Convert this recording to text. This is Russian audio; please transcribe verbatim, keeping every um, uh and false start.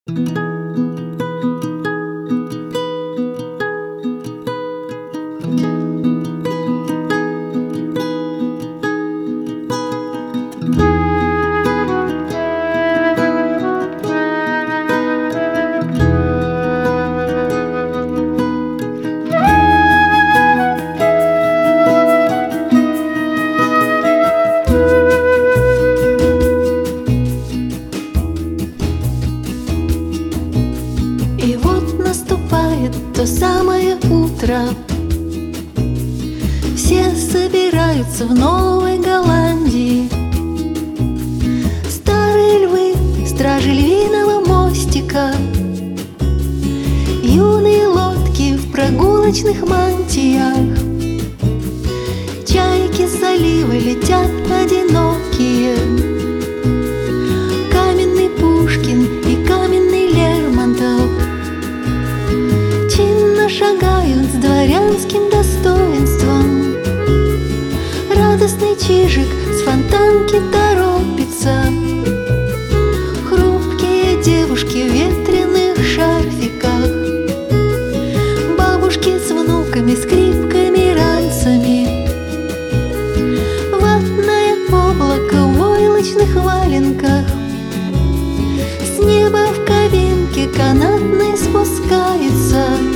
И вот наступает то самое утро. Все собираются в Новой Голландии. Старые львы, стражи львиного мостика, юные лодки в прогулочных мантиях. Чайки с залива летят одинокие. Каменный Пушкин и каменный Лермонтов чинно шагают с дворянским достоинством. Радостный Чижик с фонтанки торопится. Хрупкие девушки в ветреных шарфиках, бабушки с внуками, скрипками, ранцами. Ватное облако в войлочных валенках с неба в кабинке канатной спускается.